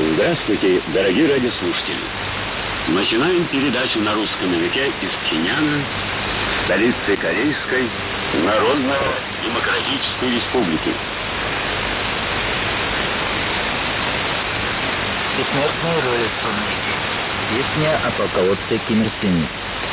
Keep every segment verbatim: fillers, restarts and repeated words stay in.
Здравствуйте, дорогие радиослушатели. Начинаем передачу на русском языке из Пхеньяна, столицы Корейской Народно-Демократической Республики. Бессмертные ролики. Песня о полководце Ким Ир Сене.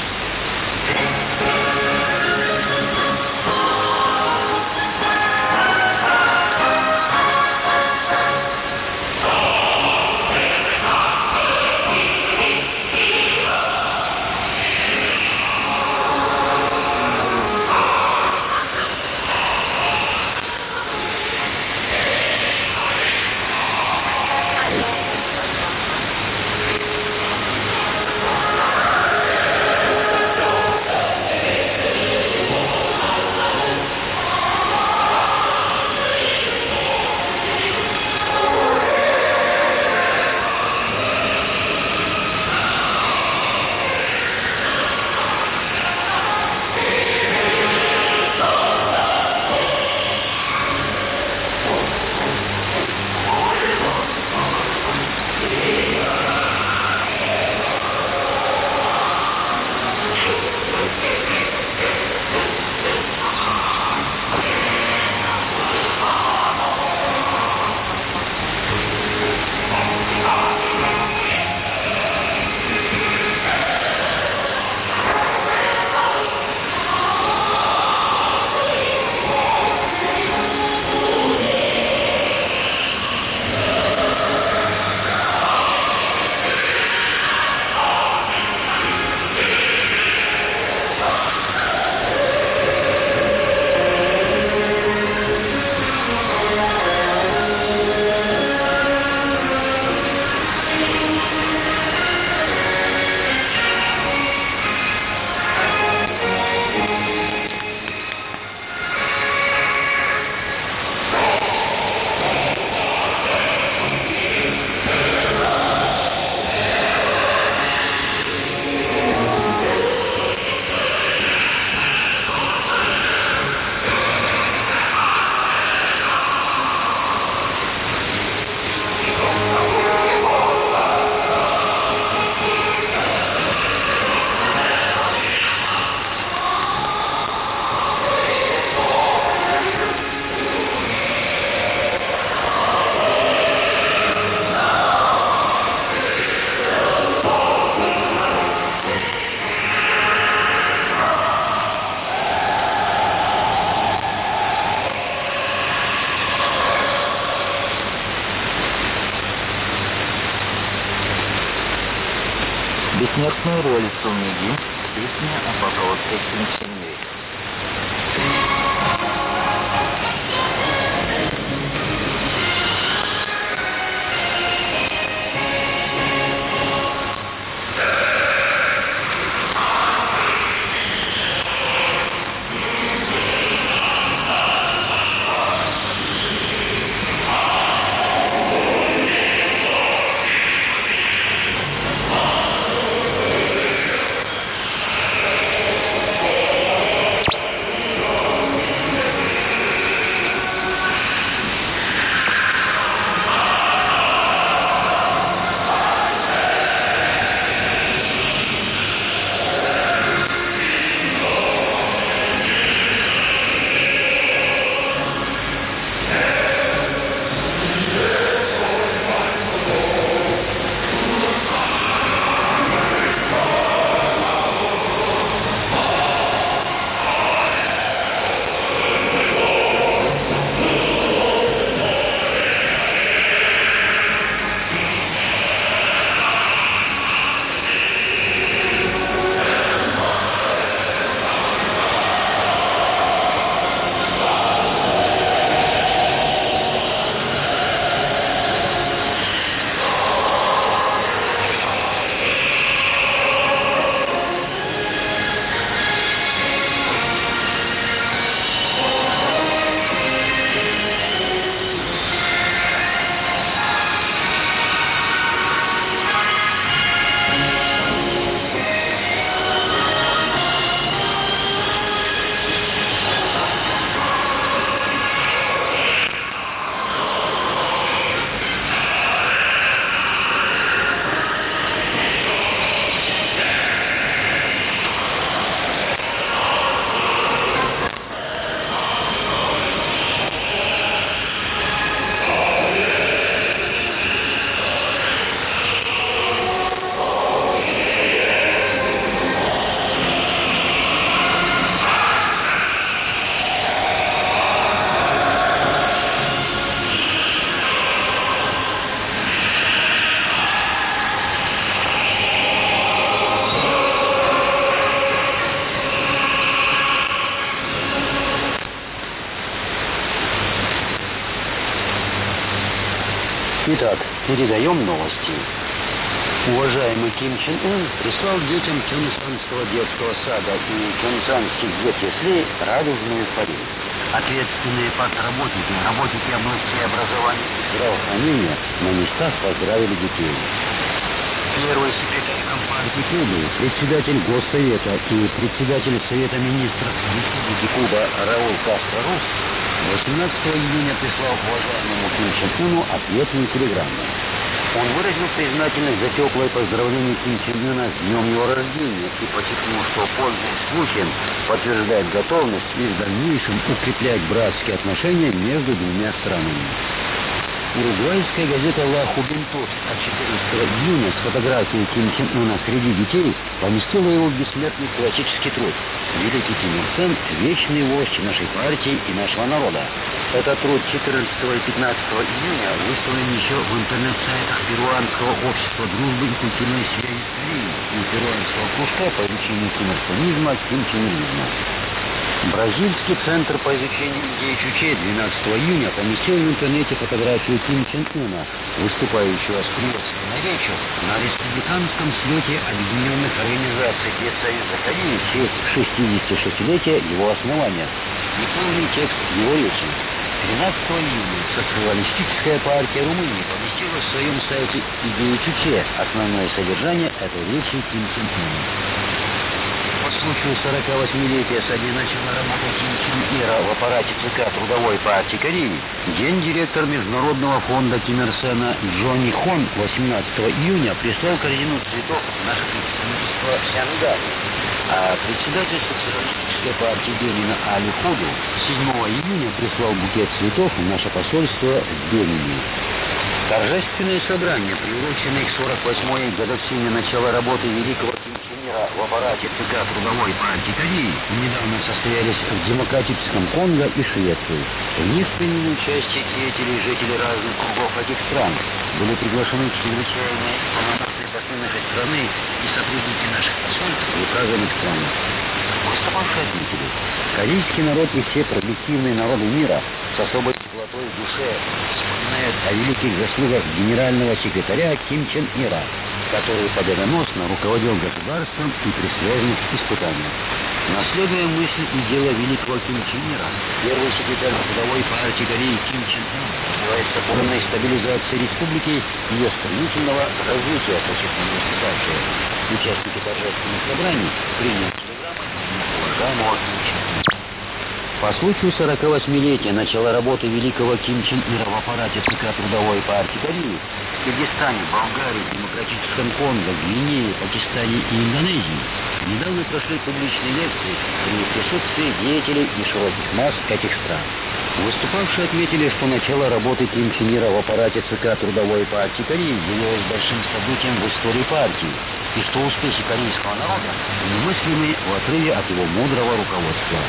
Бессмертные роли Сумиги. Песня о полководце Ким Ир Сене. Yeah. Итак, передаем новости. Уважаемый Ким Чен Ын прислал детям Кёнсанского детского сада и Кёнсанских детяслей радужную пари. Ответственные партработники, работники областей образования и здравоохранения на местах поздравили детей. Первый секретарь Компартии Кубы, председатель Госсовета и председатель Совета министров Республики Куба Рауль Кастро Рус восемнадцатого июня прислал уважаемому Ким Чен Ыну ответную телеграмму. Он выразил признательность за теплое поздравление Ким Чен Ына с днем его рождения и подчеркнул, что, пользуясь случаем, подтверждает готовность и в дальнейшем укреплять братские отношения между двумя странами. Уругвайская газета «Ла Хубинтус» от четырнадцатого июня с фотографией Ким Чен Ына среди детей поместила его бессмертный классический труд «Великий Ким Ир Сен. Вечный вождь нашей партии и нашего народа». Этот труд четырнадцатого и пятнадцатого июня выставлен еще в интернет-сайтах Перуанского общества дружбы и культурной связи с Кореей и Перуанского кружка по изучению кимирсонизма, кимченеризма. Бразильский центр по изучению идей Чуче двенадцатого июня поместил в интернете фотографию Ким Чен Ына, выступающего с приветственной речью на республиканском слете Объединенных Организаций Педсоюза Кореи в честь шестидесятишестилетия его основания и полный текст его речи. тринадцатого июня Социалистическая партия Румынии поместила в своем сайте идеи Чуче, основное содержание этой речи Ким Чен Ына. По случаю сорокавосьмилетия со дня начала работы Ким Чен Ира в аппарате ЦК Трудовой партии Кореи, гендиректор Международного фонда Ким Ир Сена Джонни Хон восемнадцатого июня прислал корзину цветов в наше представительство в Сянгаре, а председатель Социалистической партии Бенина Али Худу седьмого июня прислал букет цветов в наше посольство в Бенине. Торжественные собрания, приуроченные к сорок восьмой годовщине начала работы великого Ким Чен Ира в аппарате ЦК Трудовой партии Кореи, недавно состоялись в Демократическом Конго и Швеции. В них приняли участие деятели и жители разных кругов этих стран. Были приглашены чрезвычайные и полномочные послы нашей страны и сотрудники наших посольств в указанных странах. Выступавшие отметили, корейский народ и все прогрессивные народы мира с особой теплотой в душе вспоминают о великих заслугах генерального секретаря Ким Чен Ира, который победоносно руководил государством и при сложных испытаниях. Наследуя мысль и дело великого Ким Чен Ира, первый секретарь Трудовой партии Кореи Ким Чен Ын добивается полной стабилизации республики и ее стремительного развития, подчеркнули выступавшие. Участники торжественных собраний приняли телеграмму уважаемого Ким Чен Ына. По случаю сорокавосьмилетия начала работы великого Ким Чен Ира в аппарате ЦК Трудовой партии Кореи в Киргизстане, Болгарии, Демократическом Конго, Гвинее, Пакистане и Индонезии недавно прошли публичные лекции при присутствии деятелей и широких масс этих стран. Выступавшие отметили, что начало работы Ким Чен Ира в аппарате ЦК Трудовой партии Кореи явилось большим событием в истории партии, и что успехи корейского народа немыслимы в отрыве от его мудрого руководства.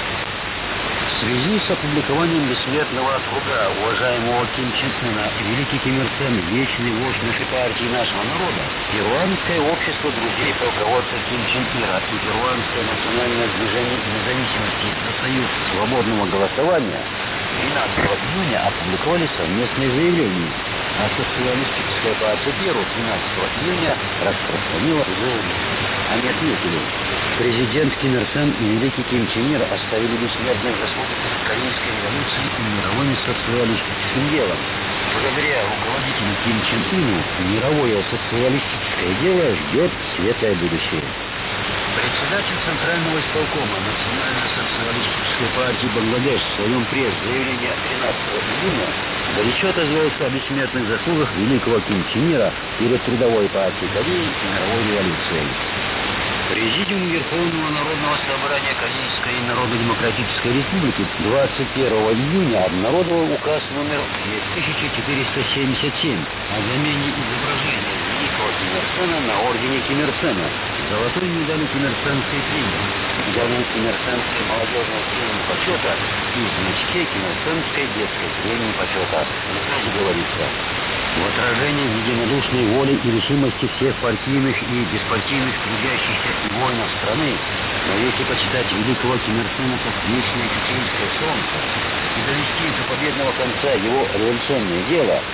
В связи с опубликованием бессмертного труда уважаемого Ким Чен Ына великий Ким Ир Сен, вечный вождь нашей партии и нашего народа, Перуанское общество друзей полководца Ким Чен Ира и Перуанское национальное движение независимости за союз свободного голосования тринадцатого июня опубликовали совместное заявление, а Социалистическая партия Перу тринадцатого июня распространила заявление. Они отметили, президент Ким Ир Сен и великий Ким Чен Ир оставили бессмертных заслуг Корейской революции и мировым социалистическим делом. Благодаря руководителю Ким Чен Ыну мировое социалистическое дело ждет светлое будущее. Председатель Центрального исполкома Национально-социалистической партии Бангладеш в своем пресс-заявлении от тринадцатого июня горячо отозвался о бессмертных заслугах великого Ким Чен Ира перед Трудовой партией Кореи и мировой революцией. Президиум Верховного Народного Собрания Корейской Народно-Демократической Республики двадцать первого июня обнародовал указ номер две тысячи четыреста семьдесят семь о замене изображения великого Ким Ир Сена на ордене Ким Ир Сена, золотой медали Ким Ир Сенской премии, медали Ким Ир Сенской молодежной премии почета и значке Ким Ир Сенской детской премии почета. В указе говорится: в отражении единодушной воли и решимости всех партийных и беспартийных трудящихся и воинов страны навеки почитать великого Ким Ир Сена как вечное чеченское солнце и довести до победного конца его революционное дело,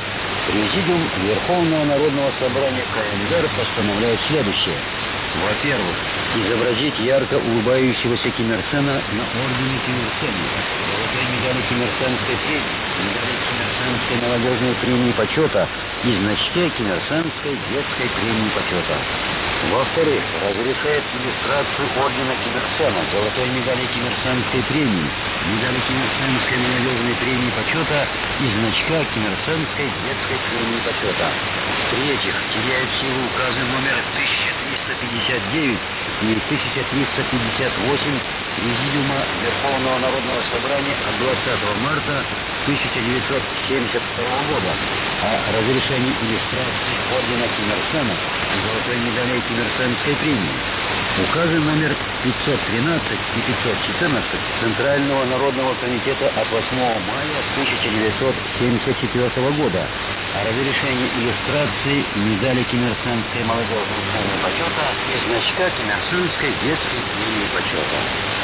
Президиум Верховного Народного Собрания КНДР постановляет следующее. Во-первых, изобразить ярко улыбающегося Ким Ир Сена на ордене Ким Ир Сена, золотой медали Ким Ир Сенской премии, медали Ким Ир Сенской молодежной премии почета и значке Ким Ир Сенской детской премии почета. Во-вторых, разрешает иллюстрацию ордена Ким Ир Сена, золотой медали Ким Ир Сенской премии, медали Ким Ир Сенской молодежной премии почета и значка Ким Ир Сенской детской премии почета. В-третьих, теряют силу указы номер тысяча триста пятьдесят девять и тысяча триста пятьдесят восемь Президиума Верховного Народного Собрания от двадцатого марта тысяча девятьсот семьдесят второго года о разрешении иллюстрации ордена Ким Ир Сена и золотой медали Ким Ир Сенской премии. Указы номер пятьсот тринадцать и пятьсот четырнадцать Центрального народного комитета от восьмого мая тысяча девятьсот семьдесят четвёртого года о разрешении иллюстрации медали Ким Ир Сенской молодежной премии почета и значка Ким Ир Сенской детской премии почета.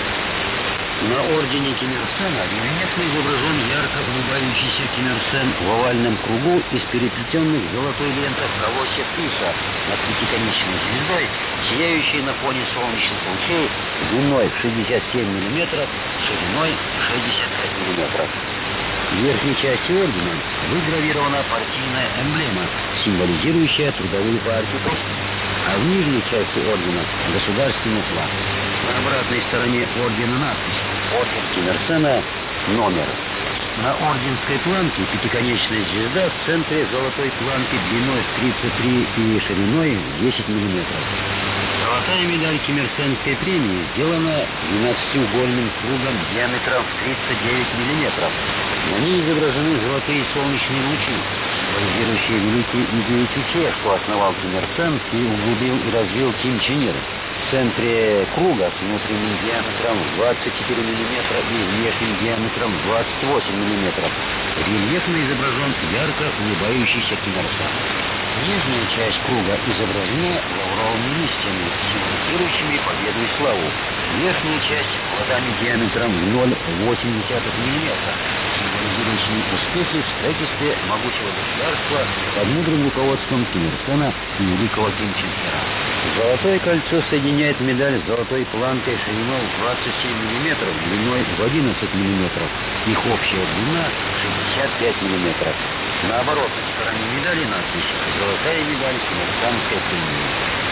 На ордене Ким Ир Сена рельефно изображен ярко улыбающийся Ким Ир Сен в овальном кругу из переплетенных золотой лентой колосьев тиса над пятиконечной звездой, сияющей на фоне солнечных лучей длиной в шестьдесят семь миллиметров, шириной шестьдесят пять миллиметров. В верхней части ордена выгравирована партийная эмблема, символизирующая трудовую партию, а в нижней части ордена государственный флаг. На обратной стороне ордена надпись «Орден Ким Ир Сена, номер». На орденской планке пятиконечная звезда в центре золотой планки длиной в тридцать три и шириной в десять миллиметров. Золотая медаль Ким Ир Сенской премии сделана двенадцатиугольным кругом диаметром в тридцать девять миллиметров. На ней изображены золотые солнечные лучи, символизирующие великий идею Чуче, что основал Ким Ир Сен и углубил и развил Ким Чен Ир. В центре круга с внутренним диаметром двадцать четыре миллиметра и внешним диаметром двадцать восемь миллиметров рельефно изображен ярко улыбающийся Ким Ир Сен. Нижняя часть круга изображена лавровыми листьями, символизирующими победу и славу. Верхняя часть плодами диаметром ноль целых восемь десятых миллиметра, символизирующими успехи в строительстве могучего государства под мудрым руководством Ким Ир Сена и великого Ким Чен Ира. Золотое кольцо соединяет медаль с золотой планкой шириной двадцать семь миллиметров, длиной в одиннадцать миллиметров. Их общая длина шестьдесят пять миллиметров. На оборотной стороне медали надпись «Золотая медаль Ким Ир Сенской премии».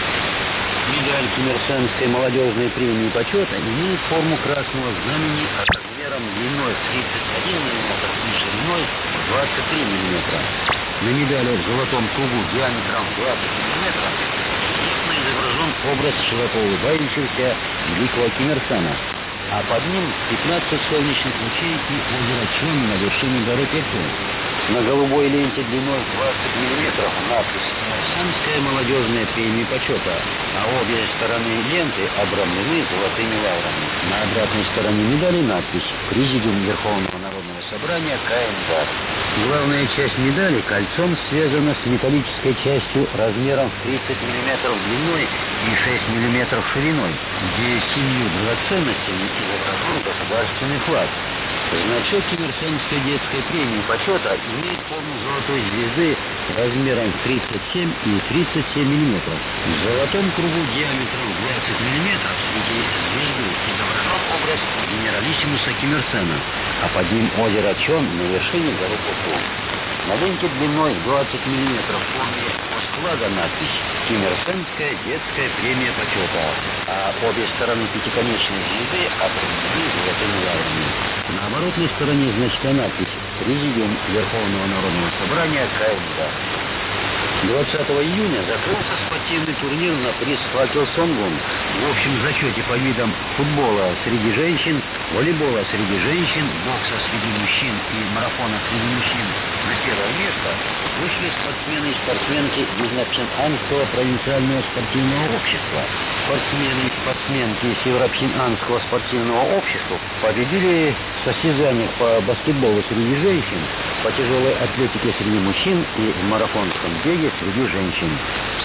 Медаль Ким Ир Сенской молодежной премии почета имеет форму красного знамени размером длиной в тридцать один миллиметр и шириной в двадцать три миллиметра. На медали в золотом кругу диаметром двадцать миллиметров изображен образ широко улыбающегося великого Ким Ир Сена, а под ним пятнадцать солнечных лучей и озеро Чон на вершине горы Пекун. На голубой ленте длиной двадцать миллиметров надпись «Ким Ир Сенская молодежная премия почета», а обе стороны ленты обрамлены золотыми лаврами. На обратной стороне медали надпись «Президиум Верховного Народного Собрания КНДР». Главная часть медали кольцом связана с металлической частью размером в тридцать миллиметров длиной и шесть миллиметров шириной, где семью драгоценностями изображен государственный флаг. Значок Ким Ир Сенской детской премии почета имеет форму золотой звезды размером в тридцать семь и тридцать семь миллиметров. В золотом кругу диаметром двадцать миллиметров среди звезды изображен образ генералиссимуса Ким Ир Сена, а под ним озеро Чон на вершине горы Пекун. На ленте длиной в двадцать миллиметров в форме флага надпись «Ким Ир Сенская детская премия почета», а обе стороны пятиконечной звезды обрамлены золотыми лаврами. На оборотной стороне значка надпись «Президиум Верховного Народного Собрания КНДР». двадцатого июня закрылся спортивный турнир на приз «Факел Сонгун». В общем зачете по видам футбола среди женщин, волейбола среди женщин, бокса среди мужчин и марафона среди мужчин на первое место вышли спортсмены и спортсменки из Напчинанского провинциального спортивного общества. Спортсмены и спортсменки из Северопчинанского спортивного общества победили в состязаниях по баскетболу среди женщин, по тяжелой атлетике среди мужчин и в марафонском беге среди женщин. В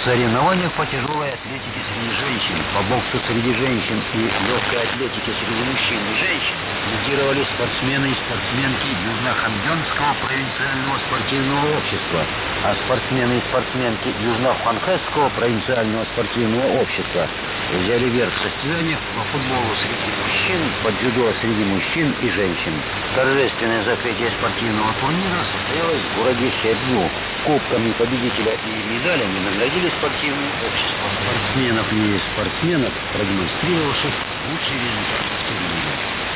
соревнованиях по тяжелой атлетике среди женщин, по боксу среди женщин и легкой атлетике среди мужчин и женщин лидировали спортсмены и спортсменки Южно-Хамдёнского провинциального спортивного общества, а спортсмены и спортсменки Южно-Ханхэского провинциального спортивного общества взяли верх в состязаниях по футболу среди мужчин, по дзюдо среди мужчин и женщин. Торжественное закрытие спортивного турнира состоялось в городе Хэбю. Кубками победителя и медалями наградили спортивные общества спортсменов и спортсменок, продемонстрировавших лучшие результаты в турнире.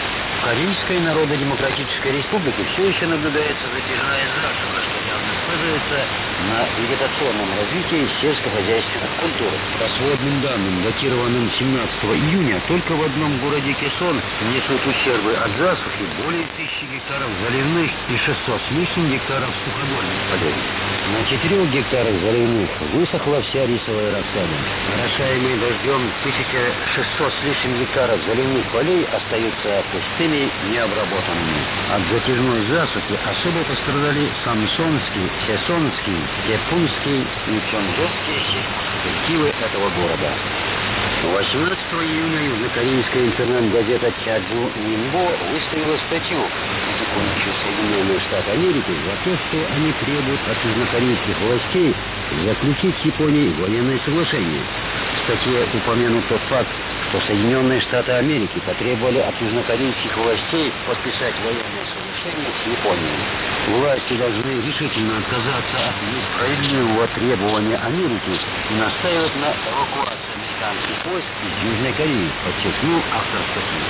В Корейской Народно-Демократической Республике все еще наблюдается затяжная засуха, что явно сказывается на вегетационном развитии сельскохозяйственных культур. По сводным данным, датированным семнадцатого июня, только в одном городе Кесон несут ущербы от засухи более тысячи гектаров заливных и шестьсот с лишним гектаров суходольных полей. На четырех гектарах заливных высохла вся рисовая рассада. Орошаемые дождем тысяча шестьсот с лишним гектаров заливных полей остаются пустыми, необработанными. От затяжной засухи особо пострадали Самсонский, Сесонский, Тепунский и Чонжонские сельхозкооперативы этого города. восемнадцатого июня южнокорейская интернет-газета Чаджу Нинбо выставила статью, критикующую Соединенные Штаты Америки за то, что они требуют от южнокорейских властей заключить с Японией военное соглашение. В статье упомянут тот факт, что Соединенные Штаты Америки потребовали от южнокорейских властей подписать военное соглашение с Японией. Власти должны решительно отказаться от несправедливого требования Америки и настаивать на эвакуации американских войск из Южной Кореи, подчеркнул автор статьи.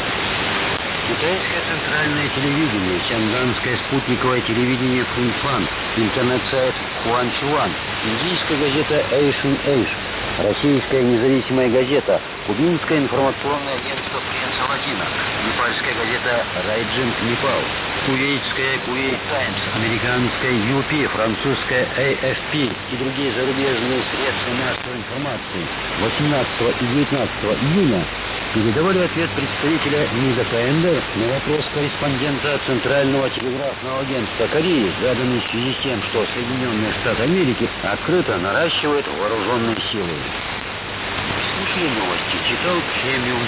Китайское центральное телевидение, чанганское спутниковое телевидение Фунфан, интернет-сайт Хуанчуан, индийская газета Эйшин Эйш, российская независимая газета, кубинское информационное агентство Пресса-Латина, непальская газета Райджинг Непал, кувейтская Кувейт Таймс, американская ю пи, французская эй эф пи и другие зарубежные средства массовой информации восемнадцатого и девятнадцатого июня передавали ответ представителя МИДа КНДР на вопрос корреспондента Центрального телеграфного агентства Кореи, заданный в связи с тем, что Соединенные Штаты Америки открыто наращивают вооруженные силы. Слушали новости, читал Чэ Мюн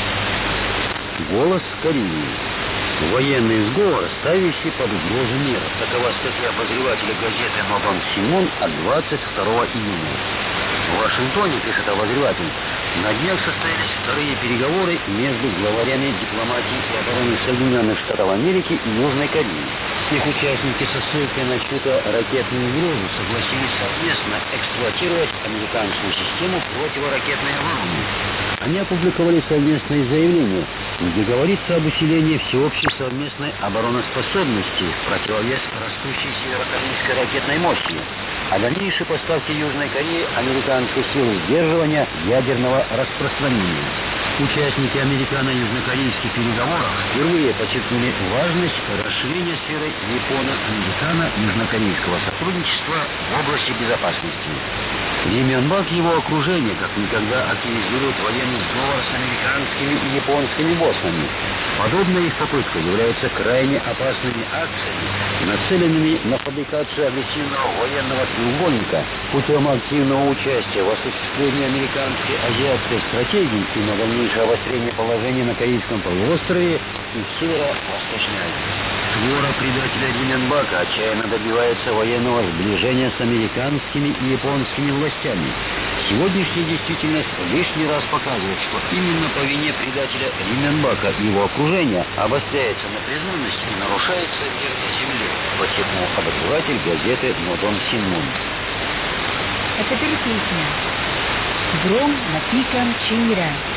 Су. Голос Кореи. Военный сговор, ставящий под угрозу мира. Такова статья обозревателя газеты «Нодон Синмон» от двадцать второго июня. В Вашингтоне, пишет обозреватель, на днях состоялись вторые переговоры между главарями дипломатии и обороны Соединенных Штатов Америки и Южной Кореи. Их участники со ссылкой на чью-то ракетную угрозу согласились совместно эксплуатировать американскую систему противоракетной обороны. Они опубликовали совместные заявления, где говорится об усилении всеобщей совместной обороноспособности в противовес растущей северокорейской ракетной мощи, а дальнейшей поставке Южной Кореи американской силы сдерживания ядерного распространения. Участники американо-южнокорейских переговоров впервые подчеркнули важность расширения сферы японо-американо-южнокорейского сотрудничества в области безопасности. Ри Мён-бак и его окружение как никогда активизируют военный сговор с американскими и японскими боссами. Подобная их попытка является крайне опасными акциями, нацеленными на фабрикацию агрессивного военного треугольника путем активного участия в осуществлении американской азиатской стратегии и на дальнейшее обострение положения на Корейском полуострове и в Северо-Восточной Азии. Свора предателя Ри Мён-бака отчаянно добивается военного сближения с американскими и японскими властями. Сегодняшняя действительность лишний раз показывает, что именно по вине предателя Ри Мён-бака и его окружения обостряется напряженность и нарушается мир на земле, подчеркнул обозреватель газеты «Нодон Синмон». А теперь песня. Гром напикан Чингиря.